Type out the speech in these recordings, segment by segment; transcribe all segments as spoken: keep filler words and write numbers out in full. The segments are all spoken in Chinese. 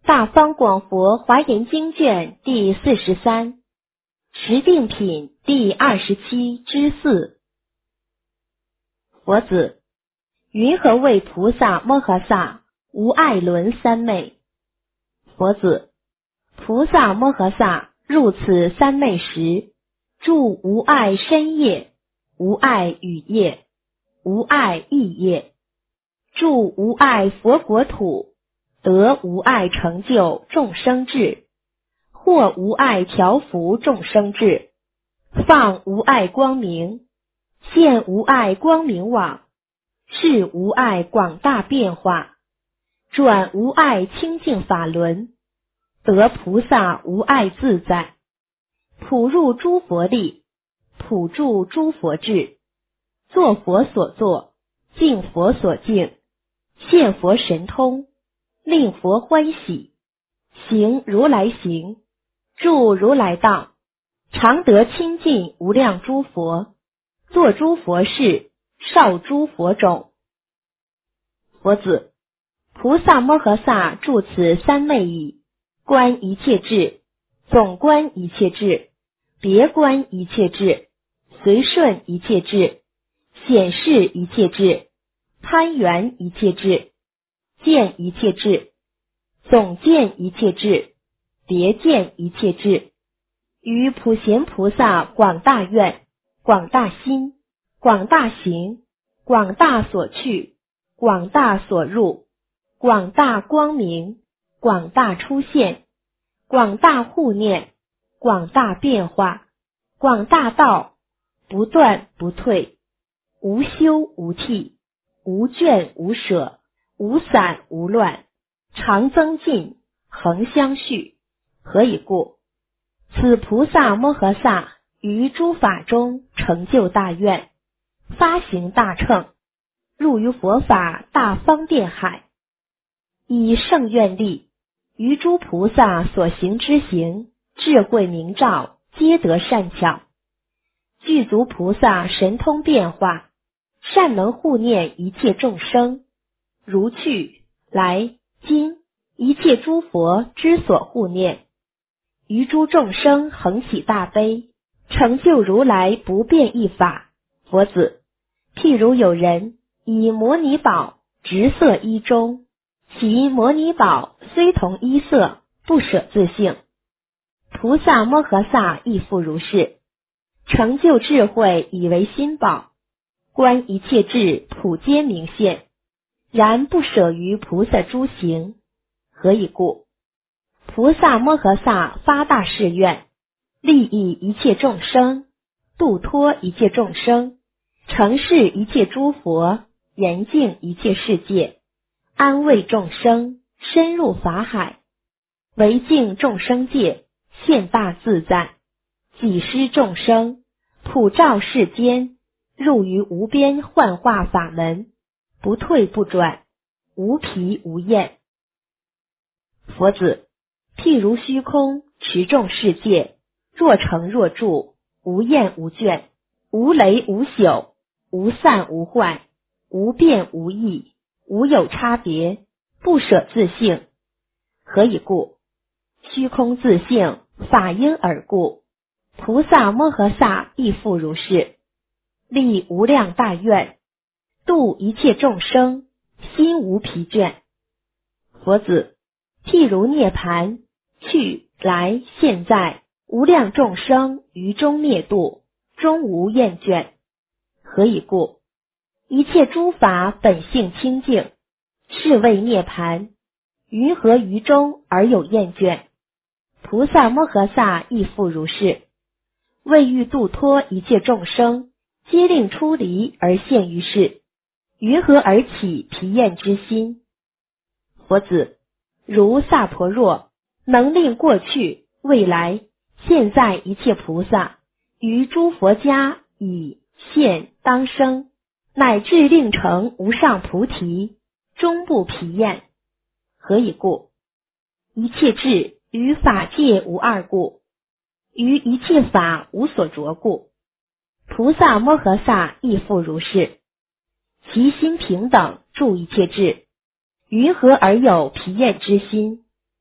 大方广佛华严经卷第四十三，十定品第二十七之四。佛子，云何谓菩萨摩诃萨无碍轮三昧？佛子，菩萨摩诃萨入此三昧时，住无碍身业，无碍语业，无碍意业，住无碍佛国土，得无碍成就众生智，或无碍调伏众生智，放无碍光明，现无碍光明网，是无碍广大变化，转无碍清净法轮，得菩萨无碍自在，普入诸佛力，普住诸佛智，作佛所作，敬佛所敬，现佛神通，令佛欢喜，行如来行，住如来道，常得亲近无量诸佛，作诸佛事，绍诸佛种。佛子，菩萨摩诃萨住此三昧已，观一切智，总观一切智，别观一切智，随顺一切智，显示一切智，攀缘一切智，见一切智，总见一切智，别见一切智，于普贤菩萨广大愿、广大心、广大行、广大所去、广大所入、广大光明、广大出现、广大护念、广大变化、广大道，不断不退，无休无替，无倦无舍，无散无乱，常增进，恒相续。何以故？此菩萨摩诃萨于诸法中成就大愿，发行大乘，入于佛法大方便海，以圣愿力，于诸菩萨所行之行，智慧明照，皆得善巧，具足菩萨神通变化，善能护念一切众生，如去来今一切诸佛之所护念，于诸众生恒起大悲，成就如来不变一法。佛子，譬如有人以摩尼宝执色衣中，其摩尼宝虽同衣色，不舍自性。菩萨摩诃萨亦复如是，成就智慧以为心宝，观一切智普皆明现，然不舍于菩萨诸行。何以故？菩萨摩诃萨发大誓愿，利益一切众生，度脱一切众生，承事一切诸佛，严净一切世界，安慰众生，深入法海，为净众生界，现大自在，济施众生，普照世间，入于无边幻化法门，不退不转，无疲无厌。佛子，譬如虚空持众世界，若成若住，无厌无倦，无累无朽，无散无坏，无变无异，无有差别，不舍自性。何以故？虚空自性，法因而故。菩萨摩诃萨亦复如是，立无量大愿，度一切众生，心无疲倦。佛子，譬如涅盘，去来现在，无量众生于中灭度，终无厌倦。何以故？一切诸法本性清净，是谓涅盘，云何于中而有厌倦？菩萨摩诃萨亦复如是，为欲度脱一切众生，皆令出离而现于世，云何而起疲厌之心？佛子，如萨婆若，能令过去、未来、现在一切菩萨，于诸佛家以现当生，乃至令成无上菩提，终不疲厌。何以故？一切智于法界无二故，于一切法无所着故。菩萨摩诃萨亦复如是，其心平等住一切智，云何而有疲厌之心？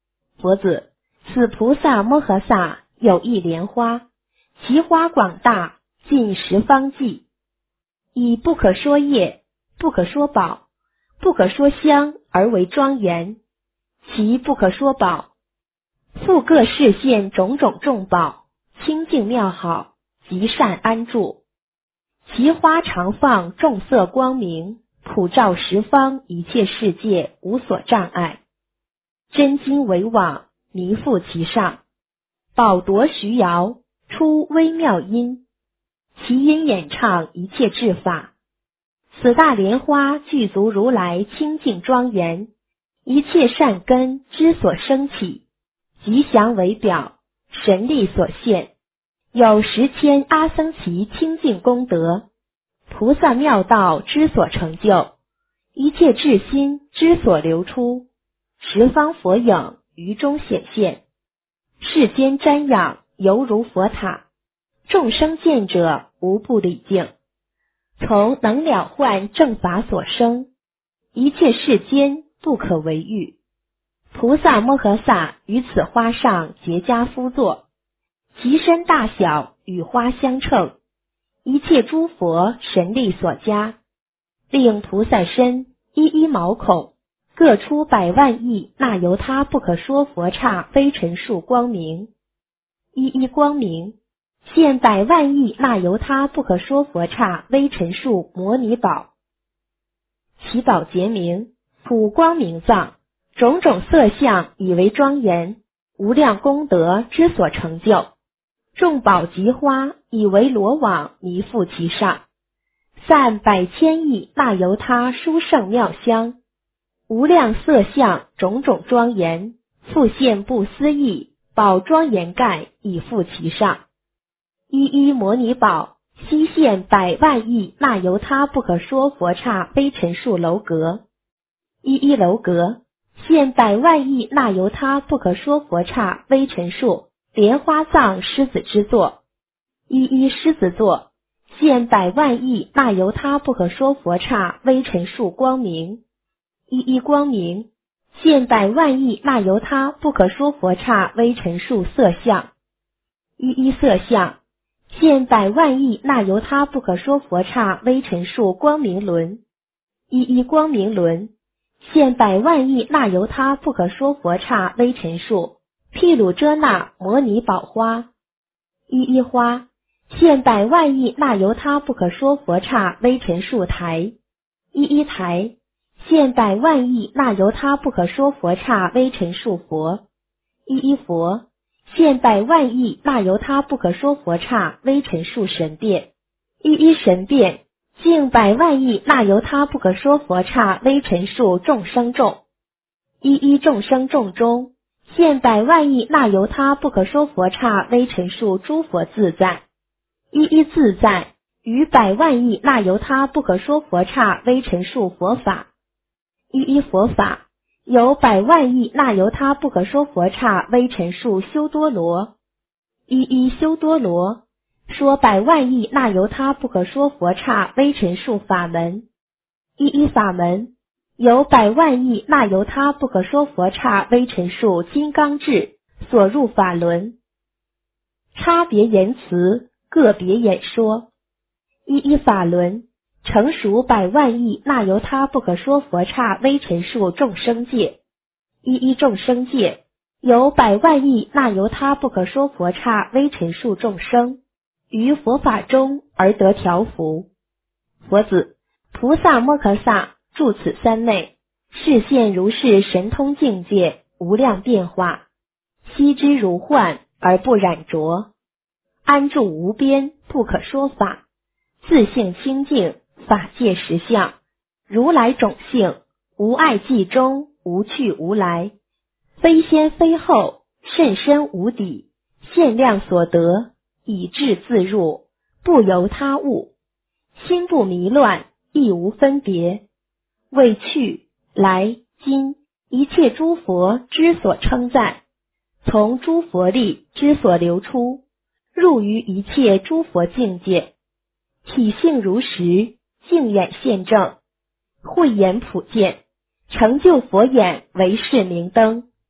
佛子，此菩萨摩诃萨有一莲花，其花广大，尽十方际，以不可说业、不可说宝、不可说香而为庄严。其不可说宝，复各示现种种众宝，清净妙好，极善安住。其花常放众色光明，普照十方一切世界，无所障碍。真金为网，弥覆其上，宝铎徐摇，出微妙音，其音演唱一切智法。此大莲花具足如来清净庄严，一切善根之所生起，吉祥为表，神力所现，有十千阿僧祇清净功德，菩萨妙道之所成就，一切智心之所流出，十方佛影于中显现，世间瞻仰犹如佛塔，众生见者无不礼敬。从能了换正法所生，一切世间不可为喻。菩萨摩诃萨于此花上结跏趺坐，其身大小与花相称，一切诸佛神力所加，令菩萨身一一毛孔各出百万亿那由他不可说佛刹非尘数光明，一一光明现百万亿那由他不可说佛刹微尘数摩尼宝。其宝结名普光明藏，种种色相以为庄严，无量功德之所成就，众宝及花以为罗网弥覆其上，散百千亿那由他殊胜妙香，无量色相种种庄严，复现不思议宝庄严盖以覆其上。一一摩尼宝悉现百万亿那由他不可说佛刹非尘数楼阁，一一楼阁现百万亿那由他不可说佛刹微尘数莲花藏狮子之座，一一狮子座现百万亿那由他不可说佛刹微尘数光明，一一光明现百万亿那由他不可说佛刹微尘数色相，一一色相现百万亿那由他不可说佛刹微尘数光明轮，一一光明轮现百万亿那由他不可说佛刹微尘数毗卢遮那摩尼宝花，一一花现百万亿那由他不可说佛刹微尘数台，一一台现百万亿那由他不可说佛刹微尘数佛，一一佛现百万亿那由他不可说佛刹微尘数神殿，一一神殿净百万亿那由他不可说佛刹微尘数众生众，一一众生众中现百万亿那由他不可说佛刹微尘数诸佛自在，一一自在于百万亿那由他不可说佛刹微尘数佛法，一一佛法有百万亿那由他不可说佛刹微尘数修多罗，一一修多罗说百万亿那由他不可说佛刹微尘数法门，一一法门有百万亿那由他不可说佛刹微尘数金刚智所入法轮，差别言辞个别演说，一一法轮成熟百万亿那由他不可说佛刹微尘数众生界，一一众生界有百万亿那由他不可说佛刹微尘数众生于佛法中而得调伏。佛子，菩萨摩诃萨住此三昧，示现如是神通境界无量变化，悉知如幻而不染浊，安住无边不可说法，自性清净法界实相，如来种性，无碍寂中，无去无来，非先非后，甚深无底，限量所得，以智自入，不由他物，心不迷乱，亦无分别，为去来今一切诸佛之所称赞，从诸佛力之所流出，入于一切诸佛境界，体性如实，净眼现正，慧眼普见，成就佛眼为是明灯，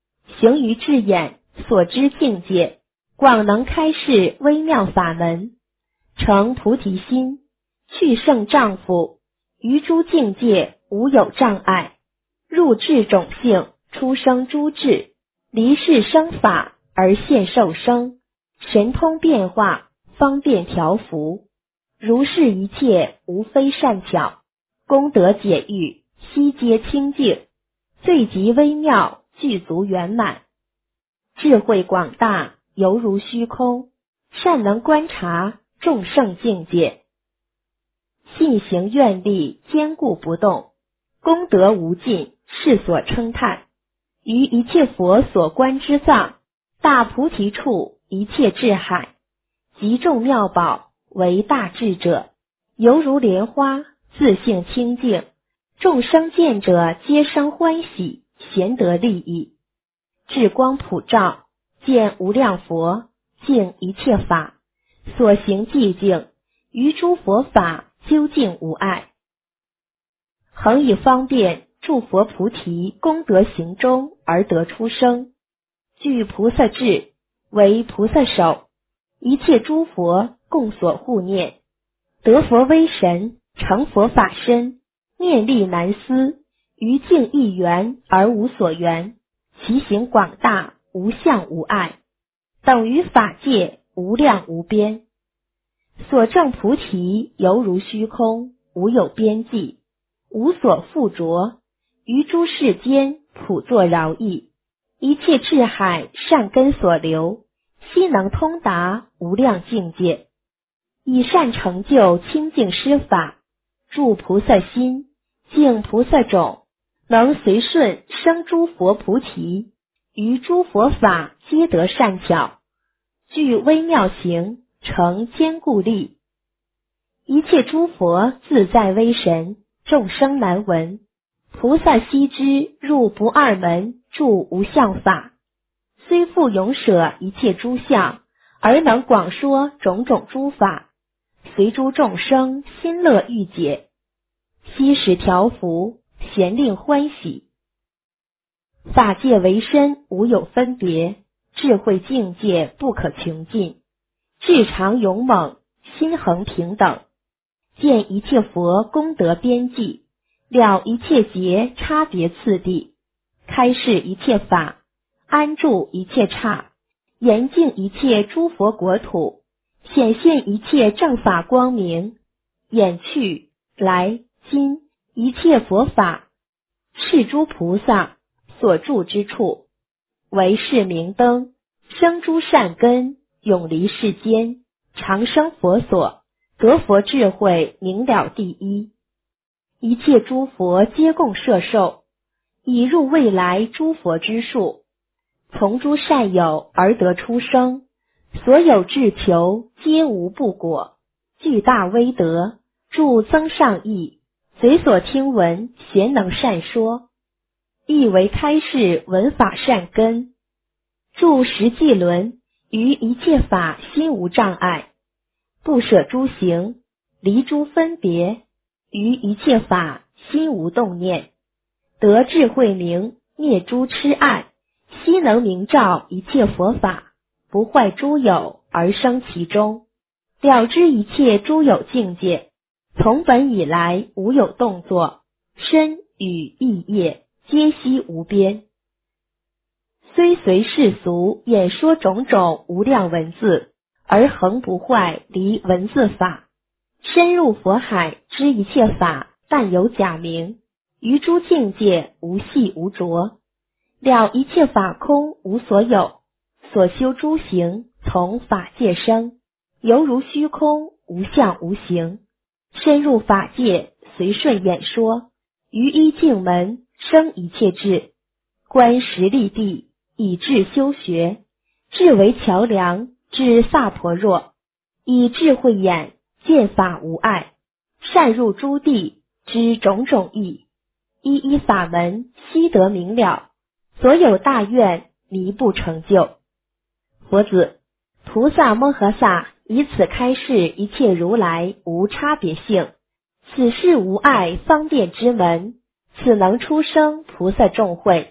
行于智眼，所知境界，广能开示微妙法门，成菩提心，去胜丈夫，于诸境界无有障碍，入智种性，出生诸智，离世生法而现受生，神通变化，方便调伏，如是一切无非善巧，功德解郁，悉皆清净，最极微妙，具足圆满，智慧广大，犹如虚空，善能观察众圣境界，信行愿力，坚固不动，功德无尽，世所称叹，于一切佛所观之藏，大菩提处，一切智海，极众妙宝，为大智者，犹如莲花，自性清净，众生见者皆生欢喜，咸得利益，智光普照，见无量佛，净一切法，所行寂静，于诸佛法究竟无碍，恒以方便助佛菩提功德行中而得出生，具菩萨智，为菩萨手，一切诸佛共所护念，得佛威神，成佛法身，念力难思，于境一缘而无所缘，其行广大，无相无碍，等于法界，无量无边，所证菩提犹如虚空，无有边际，无所附着，于诸世间普作饶益，一切智海善根所留，悉能通达无量境界，以善成就清净施法，助菩萨心，净菩萨种，能随顺生诸佛菩提，于诸佛法皆得善巧，具微妙行，成坚固力，一切诸佛自在威神，众生难闻，菩萨悉知入不二门，住无相法，虽复永舍一切诸相，而能广说种种诸法，随诸众生心乐欲解，悉使调伏，咸令欢喜，法界为身，无有分别，智慧境界不可穷尽，智常勇猛，心恒平等，见一切佛功德边际，了一切劫差别次第，开示一切法，安住一切刹，严净一切诸佛国土，显现一切正法光明，演去来今一切佛法，是诸菩萨所住之处，为是明灯，生诸善根，永离世间，长生佛所，得佛智慧，明了第一，一切诸佛皆共摄受，已入未来诸佛之数，从诸善友而得出生，所有志求皆无不果，具大威德，助增上益，随所听闻贤能善说，亦为开示闻法善根，助实际轮，于一切法心无障碍，不舍诸行，离诸分别，于一切法心无动念，得智慧明，灭诸痴爱，悉能明照一切佛法，不坏诸有而生其中，了知一切诸有境界，从本以来无有动作，身语意业皆悉无边，虽随世俗演说种种无量文字，而恒不坏离文字法，深入佛海知一切法，但有假名，于诸境界无系无着，了一切法空无所有，所修诸行从法界生，犹如虚空无相无形，深入法界随顺演说，于一境门生一切智，观实力地，以智修学，智为桥梁，至萨婆若，以智慧眼见法无碍，善入诸地，知种种义，一一法门悉得明了，所有大愿弥不成就。佛子，菩萨摩诃萨以此开示一切如来无差别性，此是无碍方便之门，此能出生菩萨众会，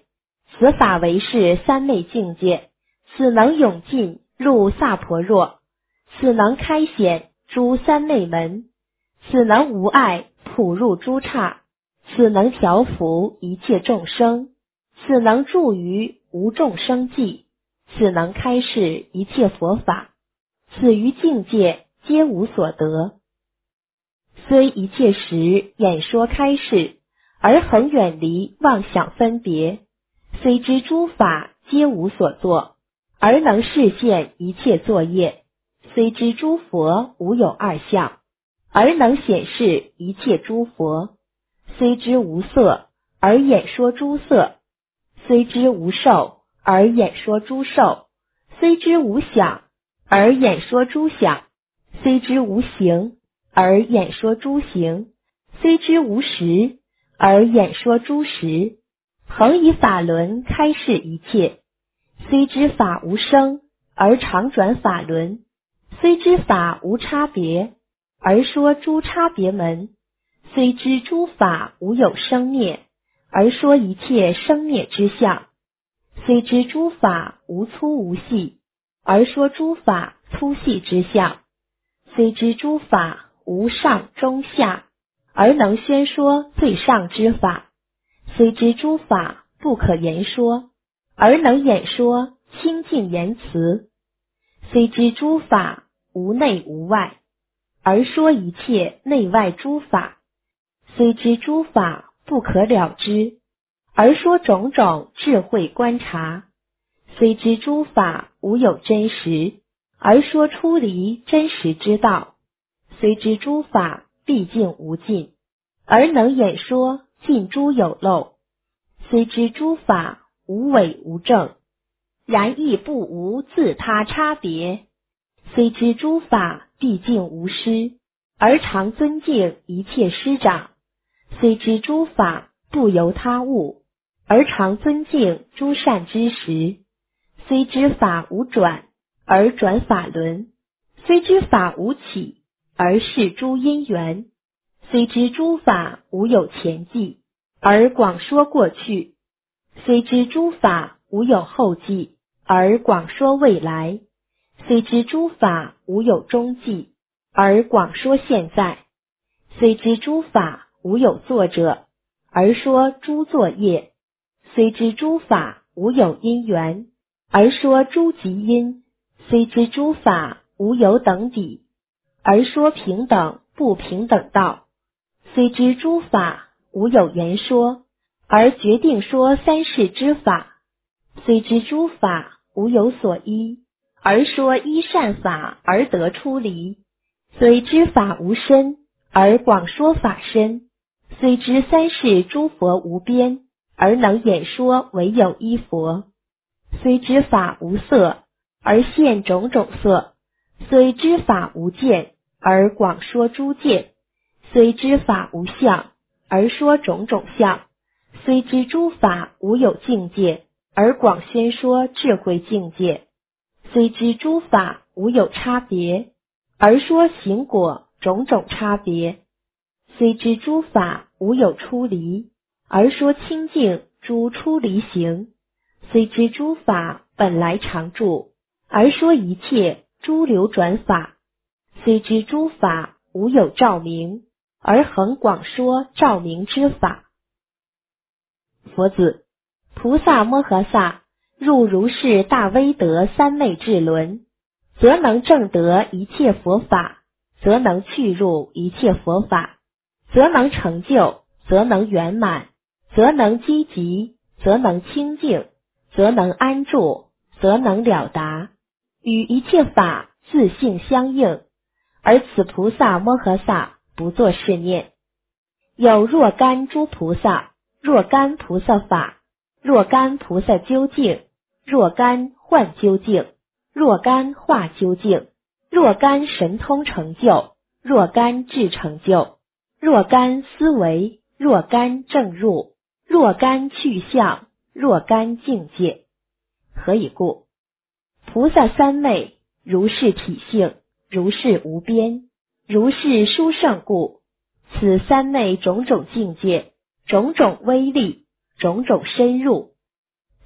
此法为是三昧境界，此能永进入萨婆若，此能开显诸三昧门，此能无碍普入诸刹，此能调伏一切众生，此能助于无众生际，此能开示一切佛法，此于境界皆无所得。虽一切时演说开示，而恒远离妄想分别，虽知诸法皆无所作，而能示现一切作业，虽知诸佛无有二相，而能显示一切诸佛，虽知无色，而演说诸色，虽知无受，而演说诸受，虽知无想，而演说诸想，虽知无形，而演说诸行，虽知无实，而演说诸实，恒以法轮开示一切，虽知法无生，而常转法轮，虽知法无差别，而说诸差别门，虽知诸法无有生灭，而说一切生灭之相，虽知诸法无粗无细，而说诸法粗细之相，虽知诸法无上中下，而能宣说最上之法，虽知诸法不可言说，而能演说清净言辞，虽知诸法无内无外，而说一切内外诸法，虽知诸法不可了知，而说种种智慧观察，虽知诸法无有真实，而说出离真实之道，虽知诸法毕竟无尽，而能演说尽诸有漏，虽知诸法无伪无正，然亦不无自他差别，虽知诸法毕竟无师，而常尊敬一切师长，虽知诸法不由他物，而常尊敬诸善知识，虽知法无转，而转法轮，虽知法无起，而示诸因缘，虽知诸法无有前际，而广说过去，虽知诸法无有后际，而广说未来，虽知诸法无有终际，而广说现在，虽知诸法无有作者，而说诸作业，虽知诸法无有因缘，而说诸极因，虽知诸法无有等底，而说平等不平等道，虽知诸法无有言说，而决定说三世之法，虽知诸法无有所依，而说依善法而得出离，虽知法无身，而广说法身，虽知三世诸佛无边，而能演说唯有一佛，虽知法无色，而现种种色，虽知法无见，而广说诸见，虽知法无相，而说种种相，虽知诸法无有境界，而广宣说智慧境界，虽知诸法无有差别，而说行果种种差别，虽知诸法无有出离，而说清净诸出离行，虽知诸法本来常住，而说一切诸流转法，虽知诸法无有照明，而恒广说照明之法。佛子，菩萨摩诃萨入如是大威德三昧智轮，则能证得一切佛法，则能去入一切佛法，则能成就，则能圆满，则能积极，则能清净，则能安住，则能了达，与一切法自性相应，而此菩萨摩诃萨不作是念。有若干诸菩萨，若干菩萨法，若干菩萨究竟，若干幻究竟，若干化究竟，若干神通成就，若干智成就，若干思维，若干正入，若干去向，若干境界。何以故？菩萨三昧如是体性，如是无边，如是殊胜故，此三昧种种境界，种种威力，种种深入，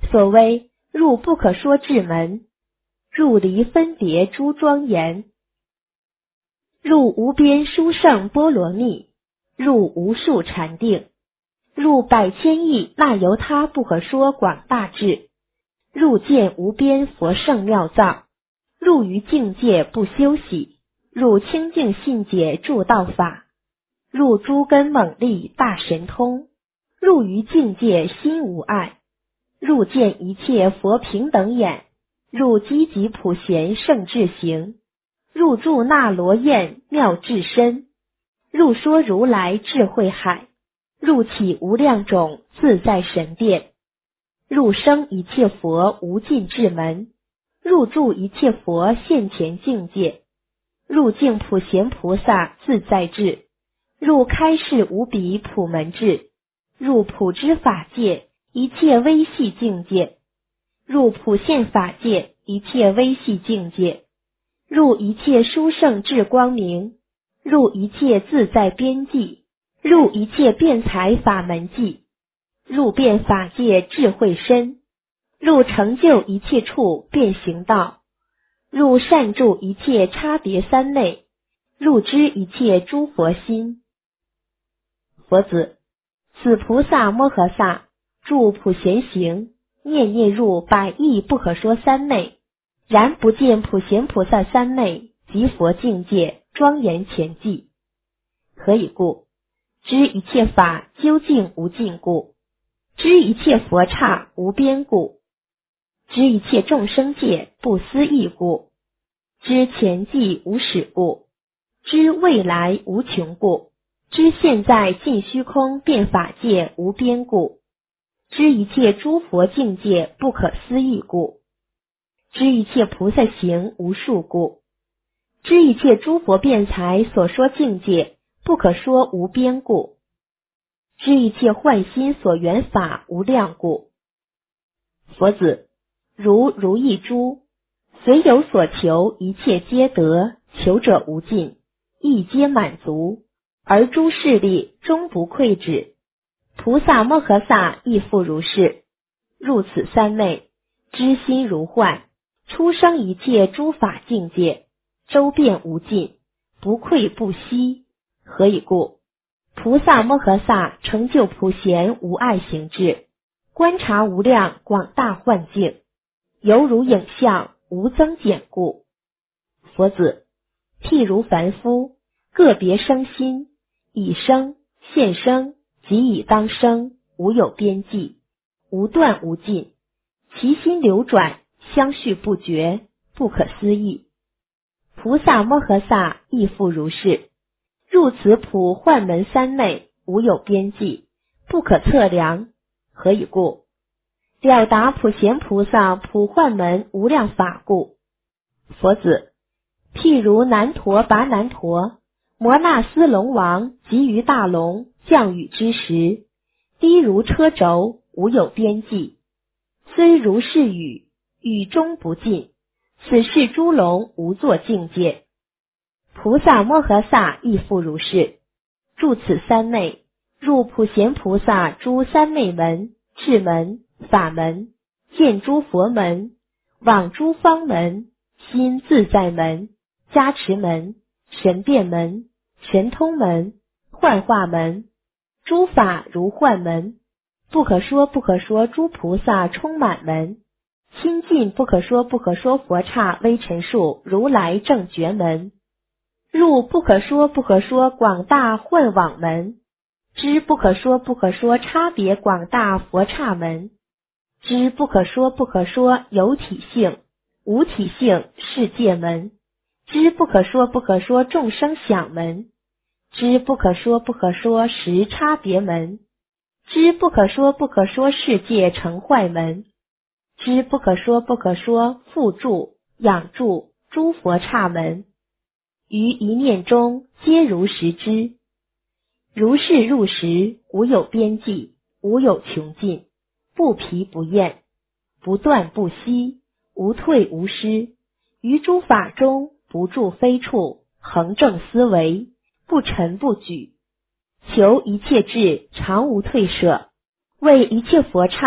所谓入不可说至门，入离分别诸庄严，入无边殊胜波罗蜜，入无数禅定，入百千亿那由他不可说广大智，入见无边佛圣妙藏，入于境界不休息，入清净信解助道法，入诸根猛力大神通，入于境界心无碍，入见一切佛平等眼，入积极普贤圣智行，入住那罗焰妙智身，入说如来智慧海，入起无量种自在神殿，入生一切佛无尽智门，入住一切佛现前境界，入净普贤菩萨自在智，入开示无比普门智，入普知法界一切微细境界，入普现法界一切微细境界，入一切殊胜智光明，入一切自在边际，入一切辩才法门际，入辩法界智慧身，入成就一切处变行道，入善住一切差别三昧，入知一切诸佛心。佛子，此菩萨摩诃萨住普贤行，念念入百亿不可说三昧，然不见普贤菩萨三昧及佛境界庄严前际。何以故？知一切法究竟无尽故，知一切佛刹无边故，知一切众生界不思议故，知前际无始故，知未来无穷故，知现在尽虚空变法界无边故，知一切诸佛境界不可思议故，知一切菩萨行无数故，知一切诸佛辩才所说境界不可说无边故，知一切幻心所缘法无量故。佛子，如如意珠，随有所求，一切皆得，求者无尽，亦皆满足，而诸势力终不愧止。菩萨摩诃萨亦复如是，入此三昧，知心如幻，出生一切诸法境界，周遍无尽，不愧不息。何以故？菩萨摩诃萨成就普贤无碍行智，观察无量广大幻境，犹如影像无增减故。佛子，譬如凡夫个别生心，已生现生即已当生，无有边际，无断无尽，其心流转，相续不绝，不可思议。菩萨摩诃萨亦复如是，入此普幻门三昧，无有边际，不可测量。何以故？了达普贤菩萨普幻门无量法故。佛子，譬如南陀跋南陀摩那斯龙王集于大龙降雨之时，滴如车轴，无有边际，虽如是雨，雨终不尽，此是诸龙无作境界。菩萨摩诃萨亦复如是，住此三昧，入普贤菩萨诸三昧门、智门、法门、见诸佛门、往诸方门、心自在门、加持门、神变门、神通门、幻化门，诸法如幻门，不可说不可说诸菩萨充满门，亲近不可说不可说佛刹微尘数如来正觉门，入不可说不可说广大混网门，知不可说不可说差别广大佛刹门，知不可说不可说有体性无体性世界门，知不可说不可说众生想门，知不可说不可说实差别门，知不可说不可说世界成坏门，知不可说不可说复住养住诸佛刹门，于一念中皆如实知。如是入时，无有边际，无有穷尽，不疲不厌，不断不息，无退无失，于诸法中不住非处，恒正思维，不沉不举，求一切智常无退舍，为一切佛刹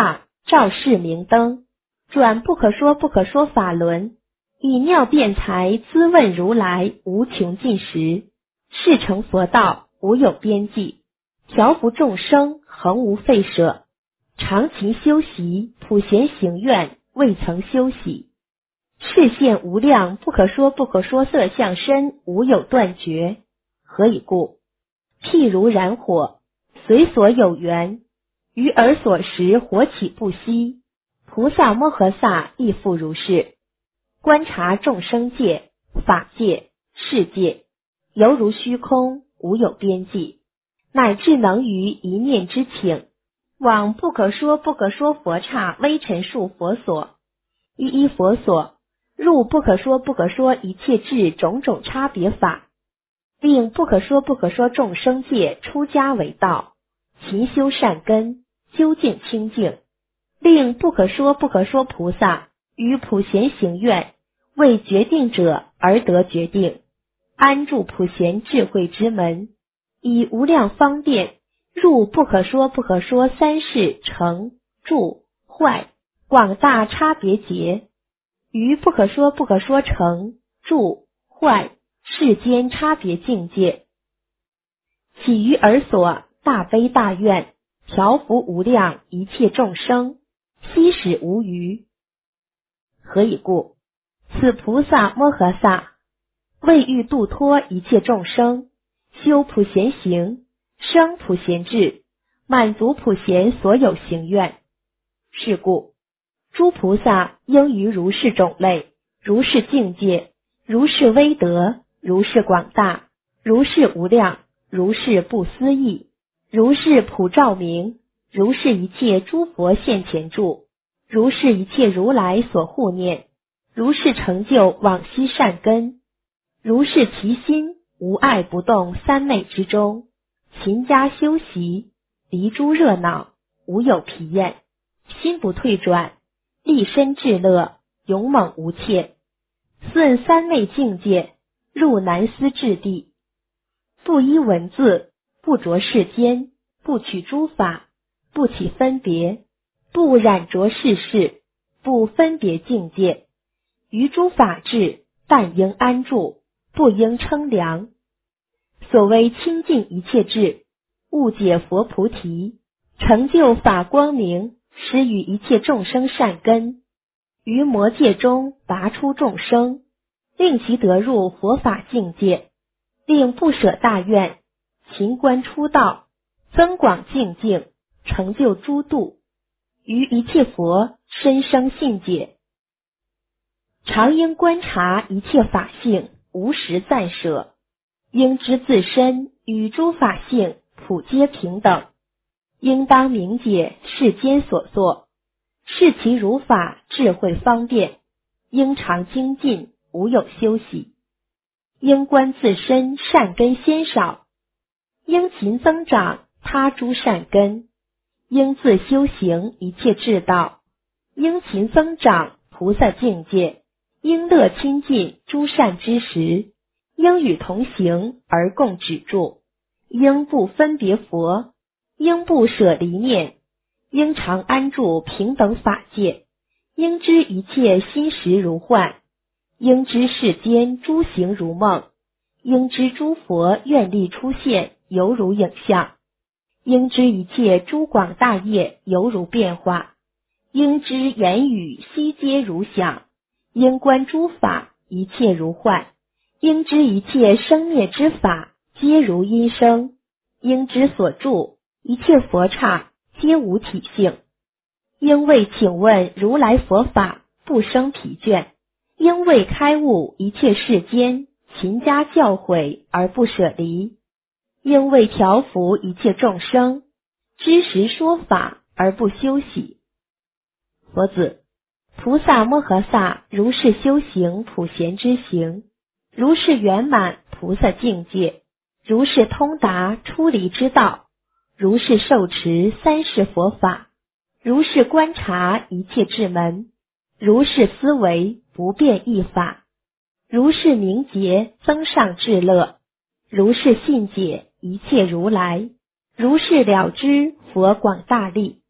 照世明灯，转不可说不可说法轮，以妙辩才咨问如来无穷尽时，事成佛道无有边际，调伏众生恒无废舍，常勤修习普贤行愿未曾休息，视现无量不可说不可说色相身无有断绝。何以故？譬如燃火，随所有缘，于耳所识火起不息，菩萨摩诃萨亦复如是，观察众生界、法界、世界，犹如虚空，无有边际，乃至能于一念之请，往不可说不可说佛刹微尘数佛所，一一佛所，入不可说不可说一切智种种差别法，令不可说不可说众生界出家为道，勤修善根，究竟清净，令不可说不可说菩萨于普贤行愿为决定者而得决定，安住普贤智慧之门，以无量方便入不可说不可说三世成住坏广大差别劫，于不可说不可说成住坏世间差别境界，起于耳所大悲大愿，调伏无量一切众生，悉使无余。何以故？此菩萨摩诃萨为欲度脱一切众生，修普贤行，生普贤智，满足普贤所有行愿。是故诸菩萨应于如是种类，如是境界，如是威德，如是广大，如是无量，如是不思议，如是普照明，如是一切诸佛现前住，如是一切如来所护念，如是成就往昔善根，如是其心无碍不动三昧之中，勤加修习，离诸热恼，无有疲厌，心不退转，立身至乐，勇猛无怯，顺三昧境界，入难思智地，不依文字，不着世间，不取诸法，不起分别，不染着世事，不分别境界，于诸法智，但应安住，不应称量。所谓清净一切智，悟解佛菩提，成就法光明，施与一切众生善根，于魔界中拔出众生，令其得入佛法境界，令不舍大愿，勤观出道，增广境境，成就诸度，于一切佛深生信解。常应观察一切法性，无时暂舍，应知自身与诸法性普皆平等，应当明解世间所作，视其如法智慧方便，应常精进，无有休息。应观自身善根先少，应勤增长他诸善根，应自修行一切智道，应勤增长菩萨境界，应乐亲近诸善知识，应与同行而共止住，应不分别佛，应不舍离念，应常安住平等法界，应知一切心识如幻，应知世间诸行如梦，应知诸佛愿力出现犹如影像，应知一切诸广大业犹如变化，应知言语悉皆如响，应观诸法一切如幻，应知一切生灭之法皆如音声，应知所住一切佛刹皆无体性，应为请问如来佛法不生疲倦，应为开悟一切世间勤加教诲而不舍离，应为调伏一切众生知识说法而不休息。佛子，菩萨摩诃萨如是修行普贤之行，如是圆满菩萨境界，如是通达出离之道，如是受持三世佛法，如是观察一切智门，如是思维不变一法，如是明结增上至乐，如是信解一切如来，如是了知佛广大力，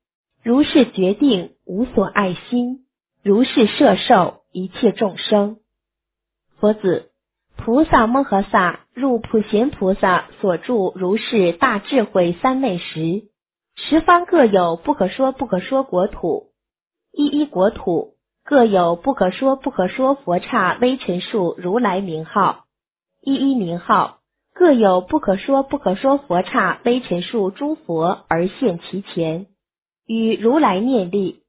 如是决定，无所爱心，如是摄受一切众生。佛子，菩萨摩诃萨入普贤菩萨所住如是大智慧三昧时，十方各有不可说不可说国土，一一国土各有不可说不可说佛刹微尘数如来名号，一一名号各有不可说不可说佛刹微尘数诸佛而现其前，与如来念力，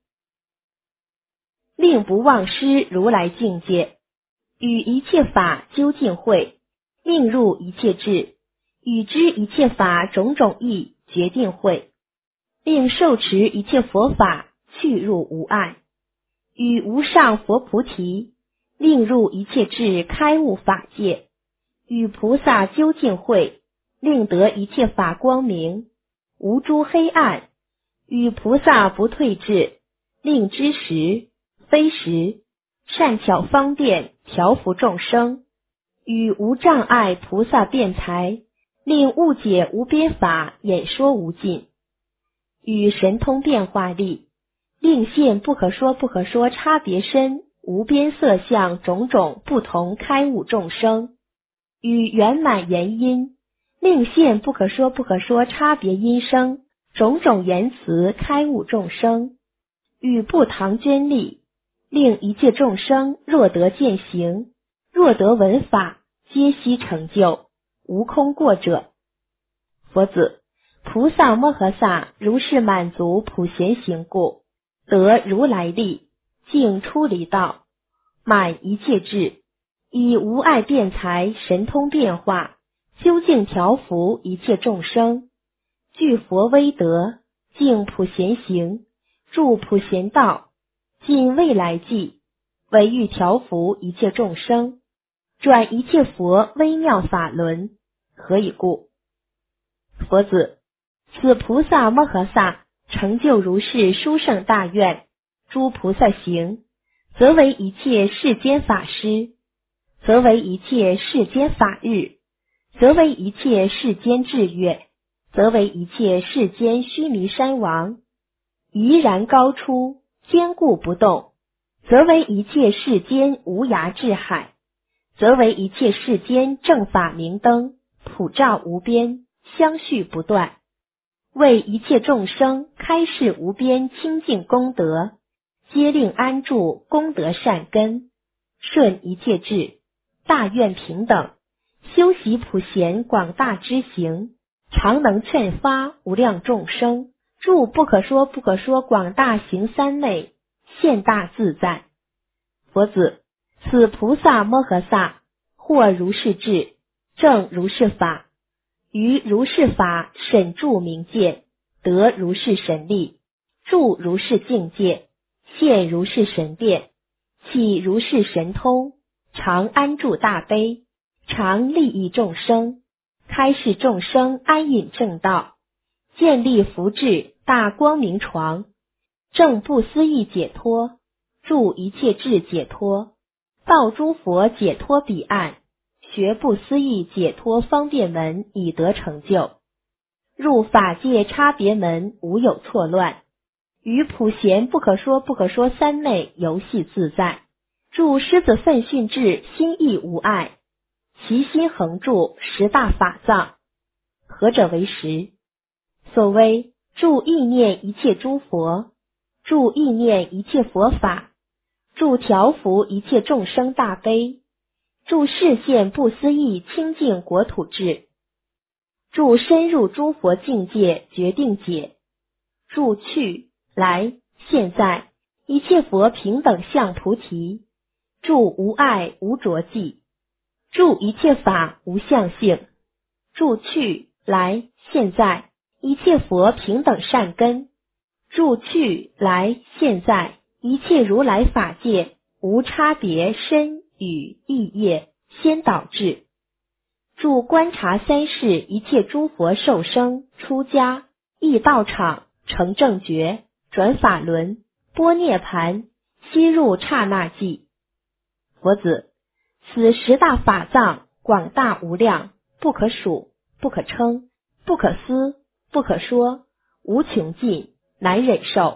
令不忘失如来境界，与一切法究竟会，令入一切智，与知一切法种种义决定会，令受持一切佛法去入无碍，与无上佛菩提，令入一切智开悟法界，与菩萨究竟会，令得一切法光明，无诸黑暗，与菩萨不退智，令知实非实，善巧方便调伏众生，与无障碍菩萨辩才，令悟解无边法演说无尽，与神通变化力，令现不可说不可说差别身无边色相种种不同开悟众生，与圆满言音，令现不可说不可说差别音声种种言辞开悟众生，与不唐捐力，令一切众生若得见行，若得闻法，皆悉成就，无空过者。佛子，菩萨摩诃萨如是满足普贤行故，得如来力，尽出离道，满一切智，以无碍辩才神通变化，究竟调伏一切众生，具佛威德，净普贤行，住普贤道，尽未来际，为欲调伏一切众生，转一切佛微妙法轮。何以故？佛子，此菩萨摩诃萨成就如是殊胜大愿，诸菩萨行，则为一切世间法师，则为一切世间法日，则为一切世间智月，则为一切世间须弥山王，怡然高出，坚固不动，则为一切世间无涯智海，则为一切世间正法明灯，普照无边，相续不断，为一切众生开示无边清净功德，皆令安住功德善根，顺一切智，大愿平等，修习普贤广大之行，常能劝发无量众生，住不可说不可说广大行三昧，现大自在。佛子，此菩萨摩诃萨或如是智，证如是法，于如是法审住明见，得如是神力，住如是境界，现如是神变，起如是神通，常安住大悲，常利益众生，开示众生安隐正道，建立福智大光明床，正不思议解脱，助一切智解脱，道诸佛解脱彼岸，学不思议解脱方便门以得成就，入法界差别门无有错乱，于普贤不可说不可说三昧游戏自在，住狮子奋训智心意无碍，其心恒住十大法藏。何者为实？所谓住意念一切诸佛，住意念一切佛法，住调伏一切众生大悲，住示现不思议清净国土智，住深入诸佛境界决定解，住去来现在一切佛平等相菩提，住无碍无着迹，住一切法无相性，住去来现在一切佛平等善根，住去来现在一切如来法界无差别身语意业先导致，住观察三世一切诸佛受生出家诣道场成正觉转法轮般涅盘悉入刹那际。佛子，此十大法藏广大无量，不可数不可称不可思不可说，无穷尽难忍受，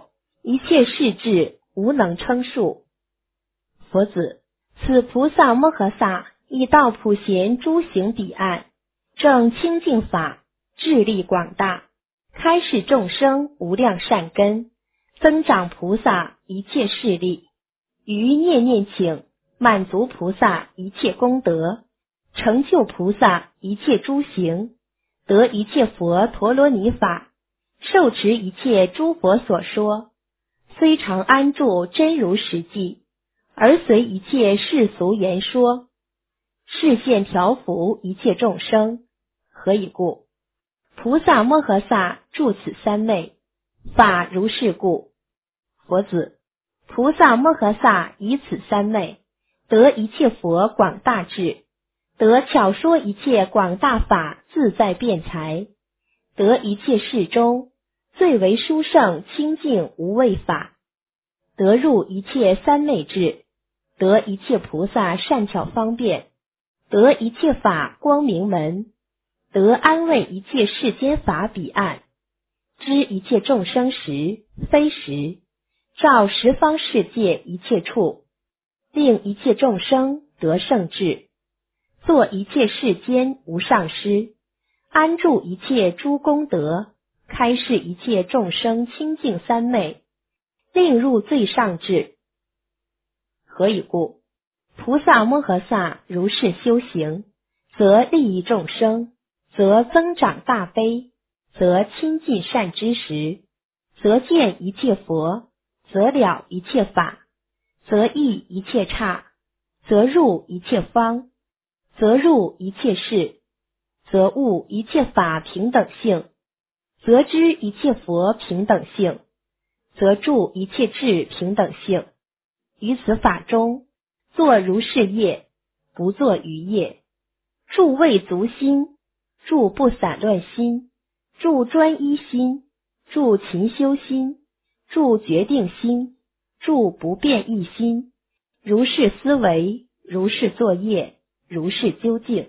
一切事智无能称数。佛子，此菩萨摩诃萨以道普贤诸行彼岸，正清净法，智力广大，开示众生无量善根，增长菩萨一切势力，于念念请，满足菩萨一切功德，成就菩萨一切诸行，得一切佛陀罗尼法，受持一切诸佛所说，虽常安住真如实际，而随一切世俗言说，示现调伏一切众生。何以故？菩萨摩诃萨住此三昧，法如是故。佛子，菩萨摩诃萨以此三昧，得一切佛广大智，得巧说一切广大法自在辩才，得一切事中最为殊胜清净无畏法，得入一切三昧智，得一切菩萨善巧方便，得一切法光明门，得安慰一切世间法彼岸，知一切众生实非实，照十方世界一切处，令一切众生得圣智，作一切世间无上师，安住一切诸功德，开示一切众生清净三昧，令入最上智。何以故？菩萨摩诃萨如是修行，则利益众生，则增长大悲，则亲近善知识，则见一切佛，则了一切法，则益一切刹，则入一切方，则入一切事，则悟一切法平等性，则知一切佛平等性，则住一切智平等性。于此法中，作如是业，不作余业，住未足心，住不散乱心，住专一心，住勤修心，住决定心，住不变异心，如是思维，如是作业，如是究竟。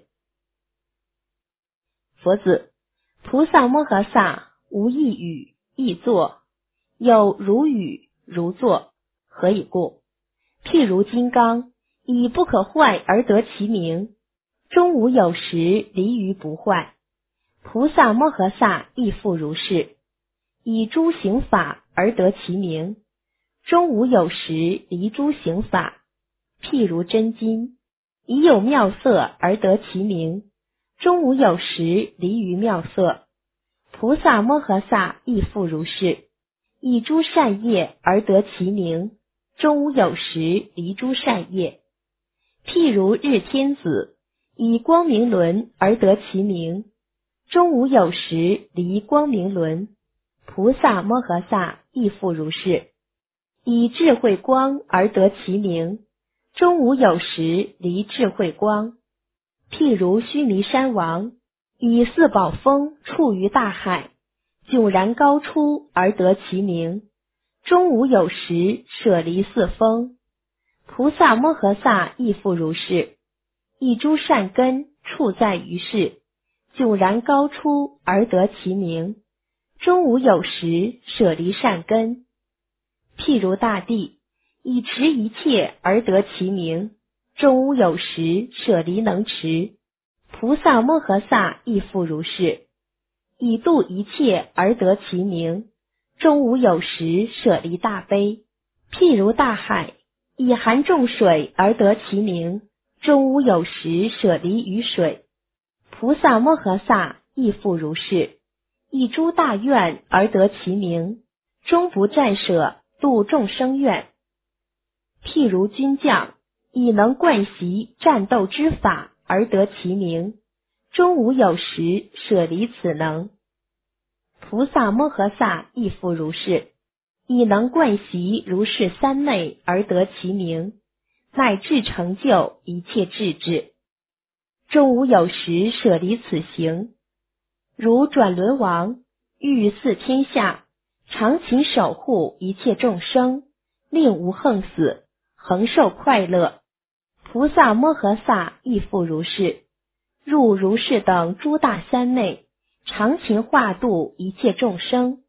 佛子，菩萨摩诃萨无一语一作，有如语如作。何以故？譬如金刚，以不可坏而得其名，终无有时离于不坏。菩萨摩诃萨亦复如是，以诸行法而得其名，终无有时离诸行法。譬如真金，以有妙色而得其名，终无有时离于妙色。菩萨摩诃萨亦复如是，以诸善业而得其名，终无有时离诸善业。譬如日天子，以光明轮而得其名，终无有时离光明轮。菩萨摩诃萨亦复如是，以智慧光而得其名，终无有时离智慧光。譬如须弥山王，以四宝峰处于大海，迥然高出而得其名，终无有时舍离四峰。菩萨摩诃萨亦复如是，以诸善根处在于世，迥然高出而得其名，终无有时舍离善根。譬如大地，以持一切而得其名，终无有时舍离能持。菩萨摩诃萨亦复如是，以度一切而得其名，终无有时舍离大悲。譬如大海，以含众水而得其名，终无有时舍离于水。菩萨摩诃萨亦复如是，以诸大愿而得其名，终不暂舍度众生愿。譬如军将，以能贯习战斗之法而得其名，终无有时舍离此能。菩萨摩诃萨亦复如是，以能贯习如是三昧而得其名，乃至成就一切智智，终无有时舍离此行。如转轮王，欲四天下，常勤守护一切众生，令无横死，恒受快乐。菩萨摩诃萨亦复如是，入如是等诸大三昧，常勤化度一切众生，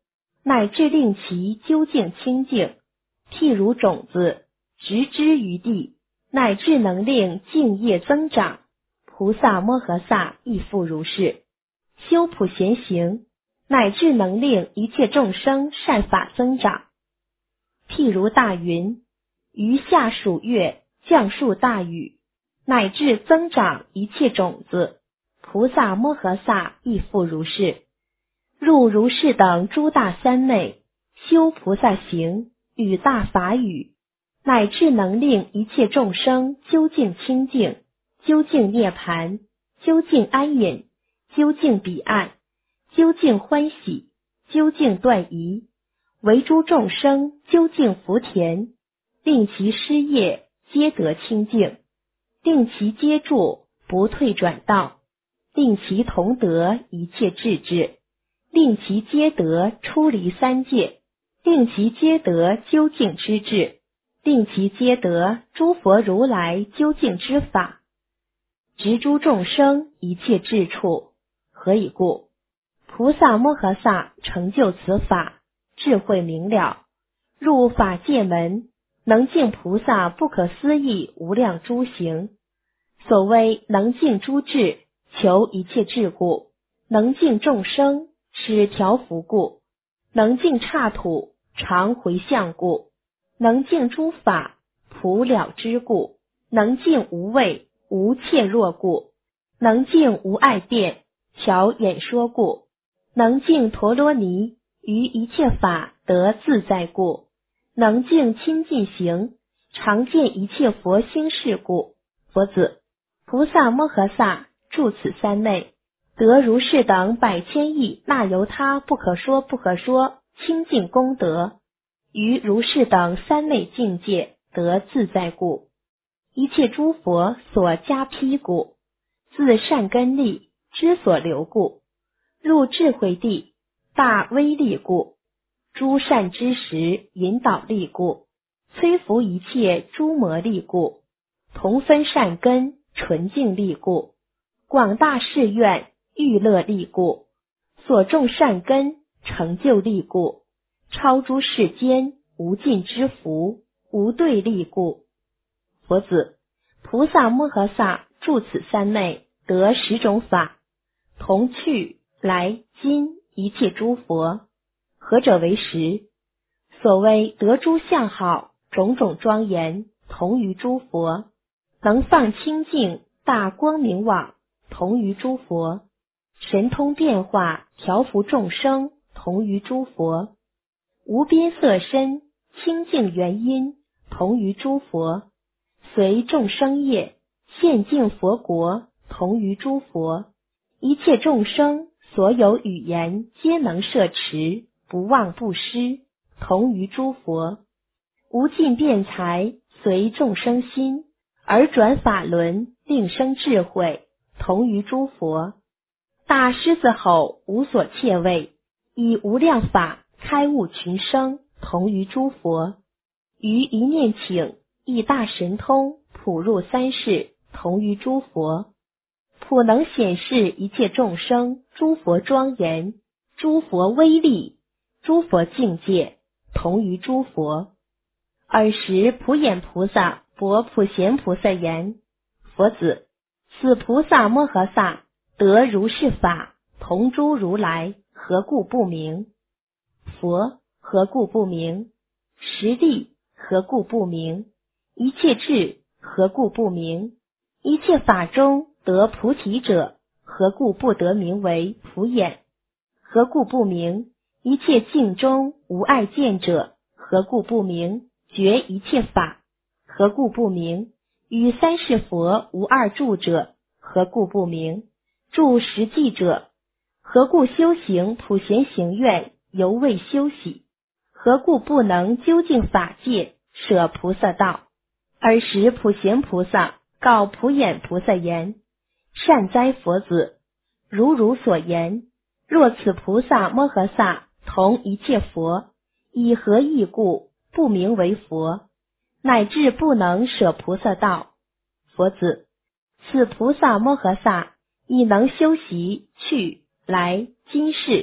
乃至令其究竟清净，譬如种子植之于地，乃至能令净业增长。菩萨摩诃萨亦复如是。修普贤行，乃至能令一切众生善法增长。譬如大云，于下数月降数大雨，乃至增长一切种子。菩萨摩诃萨亦复如是。入如是等诸大三昧，修菩萨行与大法语，乃至能令一切众生究竟清净，究竟涅盘，究竟安隐，究竟彼岸，究竟欢喜，究竟断疑，为诸众生究竟福田，令其失业皆得清净，令其皆住不退转道，令其同得一切智智，令其皆得出离三界，令其皆得究竟之智，令其皆得诸佛如来究竟之法，执诸众生一切智处。何以故？菩萨摩诃萨成就此法，智慧明了，入法界门，能尽菩萨不可思议无量诸行。所谓能尽诸智，求一切智故；能尽众生，使调伏故；能尽刹土，常回向故；能尽诸法，普了之故；能尽无畏，无怯弱故；能尽无碍电，巧演说故；能尽陀罗尼，于一切法得自在故；能尽亲近行，常见一切佛心事故。佛子，菩萨摩诃萨住此三昧，得如是等百千亿那由他不可说不可说清净功德，于如是等三昧境界得自在故。一切诸佛所加披故，自善根力之所流故，入智慧地大威力故，诸善知识引导力故，摧伏一切诸魔力故，同分善根纯净力故，广大誓愿欲乐力故，所种善根成就力故，超诸世间无尽之福无对力故。佛子，菩萨摩诃萨住此三昧，得十种法，同去来今一切诸佛。何者为十？所谓得诸相好，种种庄严，同于诸佛；能放清净大光明网，同于诸佛；神通变化，调伏众生，同于诸佛；无边色身，清净原因，同于诸佛；随众生业，现净佛国，同于诸佛；一切众生所有语言，皆能摄持，不忘不失，同于诸佛；无尽辩才，随众生心，而转法轮，令生智慧，同于诸佛；大狮子吼，无所怯畏，以无量法开悟群生，同于诸佛；于一念请，以大神通普入三世，同于诸佛；普能显示一切众生诸佛庄严，诸佛威力，诸佛境界，同于诸佛。尔时普眼菩萨薄普贤菩萨言：佛子，此菩萨摩诃萨得如是法，同诸如来，何故不明？佛何故不明？实地何故不明？一切智何故不明？一切法中得菩提者，何故不得名为普眼？何故不明？一切境中无碍见者，何故不明？觉一切法，何故不明？与三世佛无二住者，何故不明？住实际者，何故修行普贤行愿，犹未修习？何故不能究竟法界，舍菩萨道？尔时普贤菩萨告普眼菩萨言：善哉佛子，如汝所言，若此菩萨摩诃萨同一切佛，以何义故不名为佛，乃至不能舍菩萨道？佛子，此菩萨摩诃萨已能修习去来今世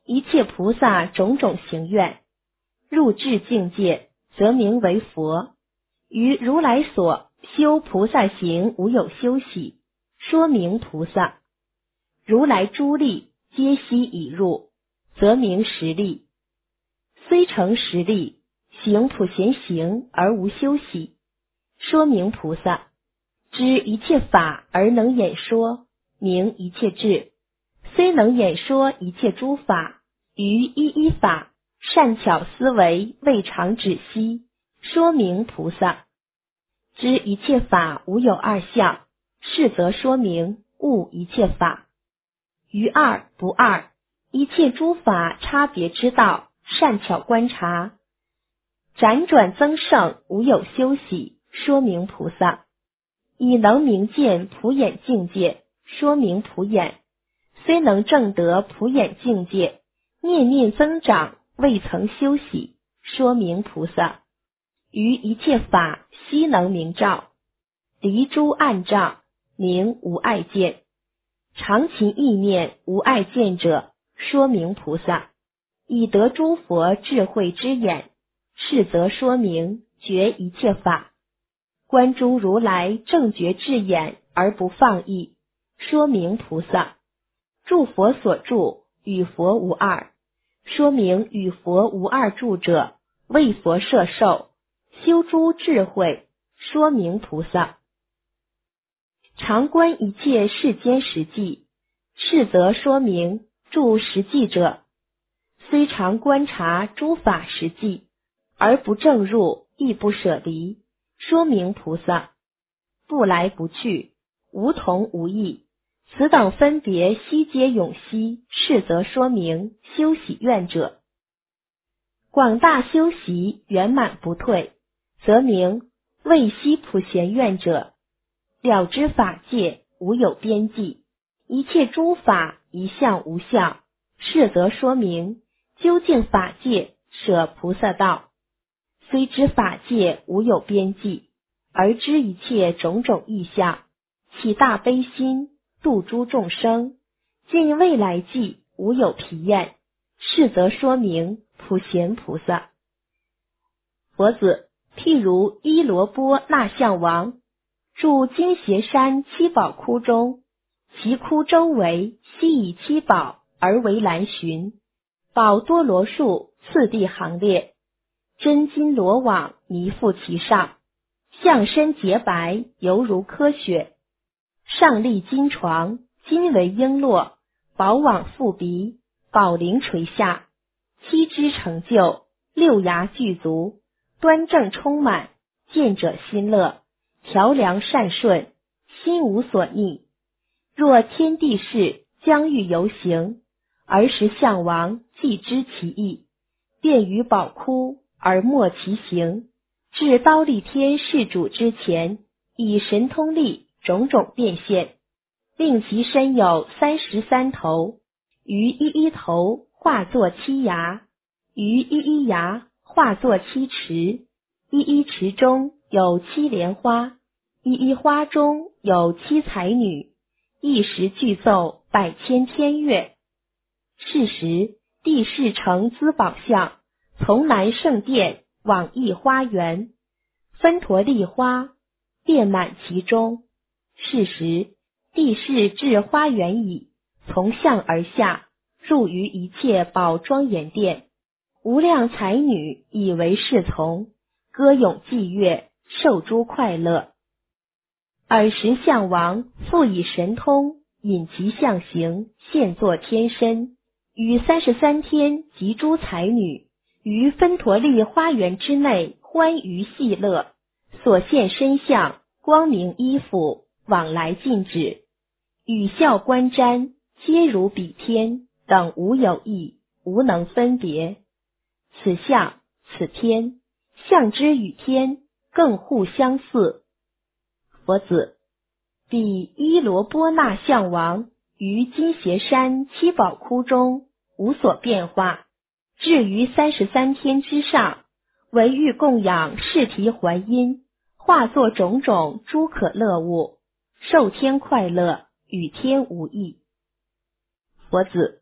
一切菩萨种种行愿，入至境界，则名为佛。于如来所修菩萨行无有休息，说明菩萨。如来诸力皆悉已入，则名实力。虽成实力，行普贤行而无休息，说明菩萨。知一切法而能演说，名一切智。虽能演说一切诸法，于一一法善巧思维未尝止息，说明菩萨。知一切法无有二相，是则说明悟一切法。于二不二，一切诸法差别之道，善巧观察，辗转增盛，无有休息，说明菩萨。以能明见普眼境界，说明普眼。虽能证得普眼境界，念念增长，未曾休息，说明菩萨。于一切法悉能明照，离诸暗障，名无碍见。常勤意念无碍见者，说明菩萨。以得诸佛智慧之眼，是则说明觉一切法。观诸如来正觉智眼而不放逸，说明菩萨。诸佛所住与佛无二，说明与佛无二住者，为佛摄受，修诸智慧，说明菩萨。常观一切世间实际，是则说明住实际者。虽常观察诸法实际，而不正入，亦不舍离，说明菩萨。不来不去，无同无异，此等分别悉皆永息，是则说明修喜愿者。广大修习圆满不退，则名未悉普贤愿者。了知法界无有边际，一切诸法一相无相，是则说明究竟法界舍菩萨道。虽知法界无有边际，而知一切种种异相，起大悲心，度诸众生，尽未来际无有疲厌，是则说明普贤菩萨。佛子，譬如伊罗波那相王，住金鞋山七宝窟中，其窟周围悉以七宝而为栏楯，宝多罗树次第行列，真金罗网弥覆其上，象身洁白，犹如柯雪。上立金床，金为璎珞，宝网覆鼻，宝铃垂下，七支成就，六牙具足，端正充满，见者心乐，调良善顺，心无所逆。若天地事将欲游行，儿时相王既知其意，便于宝窟而默其行，至忉利天世主之前，以神通力种种变现，令其身有三十三头，于一一头化作七牙，于一一牙化作七池，一一池中有七莲花，一一花中有七才女，一时具奏百千天乐。是时帝释成资宝相，从南圣殿往诣花园，分陀利花遍满其中。是时帝释至花园矣，从相而下，入于一切宝庄严殿，无量才女以为侍从，歌咏伎乐，受诸快乐。尔时相王复以神通引其相形，现作天身，与三十三天及诸才女于分陀利花园之内欢娱戏乐，所现身相光明衣服往来尽止，语笑观瞻，皆如彼天，等无有异，无能分别。此相此天，相之与天更互相似。佛子，彼伊罗波那相王于金鞋山七宝窟中无所变化，至于三十三天之上，唯欲供养释提还因，化作种种诸可乐物，受天快乐，与天无异。佛子，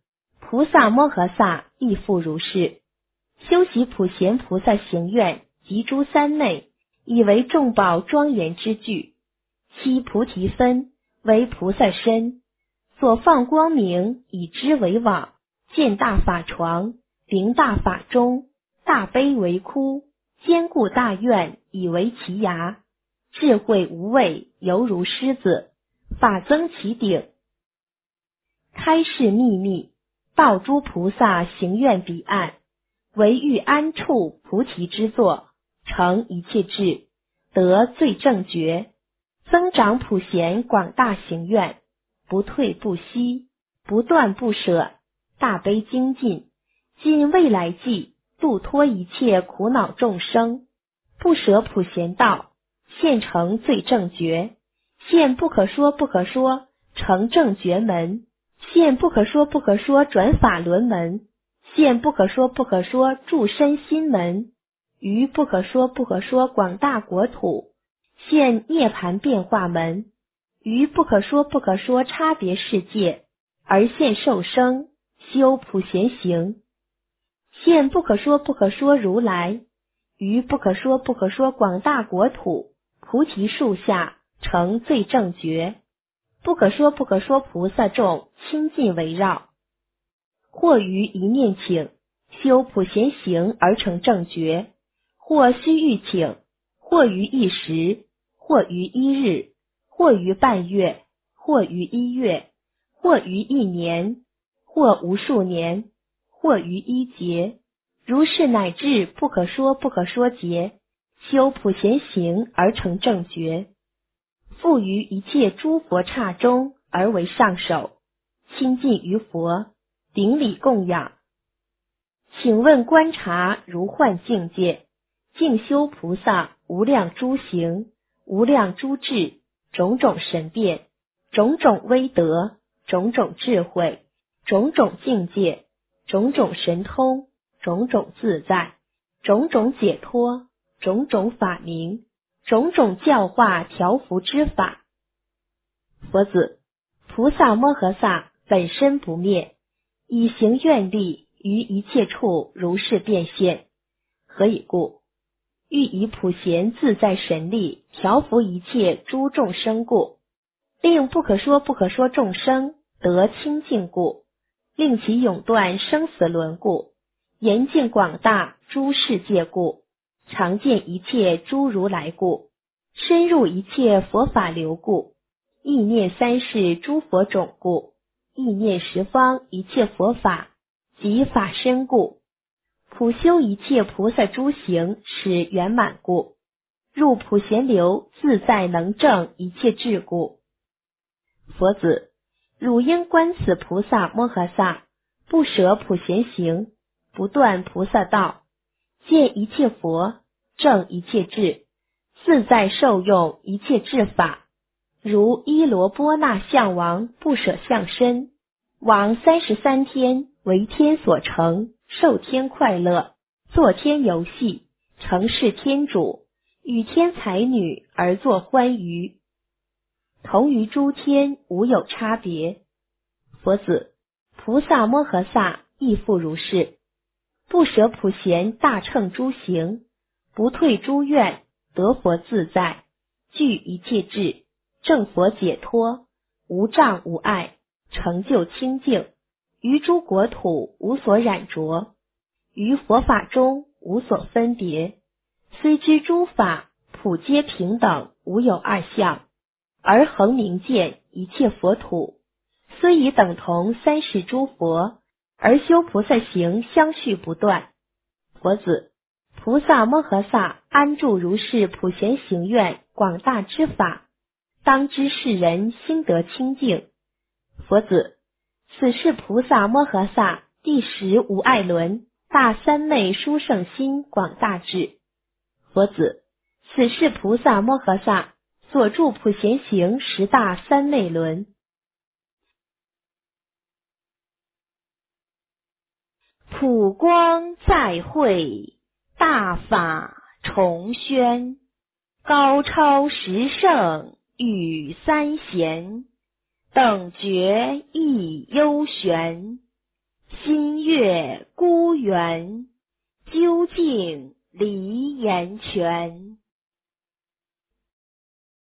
菩萨摩诃萨亦复如是。修习普贤菩萨行愿及诸三昧，以为众宝庄严之具。其菩提分为菩萨身，所放光明以之为网，见大法床，灵大法钟，大悲为窟，坚固大愿以为其牙，智慧无畏犹如狮子，法增其顶。开示秘密，道诸菩萨行愿彼岸，唯欲安处菩提之座，成一切智，得最正觉，增长普贤广大行愿，不退不息，不断不舍，大悲精进，尽未来际，度脱一切苦恼众生，不舍普贤道，现成最正觉，现不可说不可说成正觉门，现不可说不可说转法轮门，现不可说不可说助身心门，于不可说不可说广大国土，现涅盘变化门，于不可说不可说差别世界，而现受生，修普贤行，现不可说不可说如来，于不可说不可说广大国土，菩提树下成最正觉，不可说不可说菩萨众亲近围绕，或于一念请，修普贤行而成正觉，或须欲请，或于一时，或于一日，或于半月，或于一月，或于一年，或无数年，或于一劫，如是乃至不可说不可说劫，修普贤行而成正觉，复于一切诸佛刹中而为上首，亲近于佛，顶礼供养。请问观察如幻境界，静修菩萨无量诸行，无量诸智，种种神变，种种威德，种种智慧，种种境界，种种神通，种种自在，种种解脱，种种法明，种种教化调伏之法。佛子，菩萨摩诃萨本身不灭，以行愿力于一切处如是变现。何以故？欲以普贤自在神力调伏一切诸众生故，令不可说不可说众生得清净故，令其永断生死轮故，严净广大诸世界故，常见一切诸如来故，深入一切佛法流故，意念三世诸佛种故，意念十方一切佛法及法身故，普修一切菩萨诸行使圆满故，入普贤流自在能证一切智故。佛子，汝应观此菩萨摩诃萨，不舍普贤行，不断菩萨道，见一切佛，证一切智，自在受用一切智法，如伊罗波那相王不舍相身，往三十三天为天所成，受天快乐，作天游戏，成事天主，与天才女而作欢娱，同于诸天无有差别。佛子，菩萨摩诃萨亦复如是，不舍普贤大乘诸行，不退诸愿，得佛自在，具一切智，正佛解脱，无障无碍，成就清净，于诸国土无所染着，于佛法中无所分别，虽知诸法普皆平等，无有二相，而恒明见一切佛土，虽已等同三世诸佛，而修菩萨行相续不断。佛子，菩萨摩诃萨安住如是普贤行愿广大之法，当知世人心得清净。佛子，此是菩萨摩诃萨第十无碍轮大三昧殊胜心广大智。佛子，此是菩萨摩诃萨所住普贤行十大三昧轮。普光再会，大法重宣，高超十圣与三贤，等觉亦幽玄， 新月孤园，究竟梨岩泉。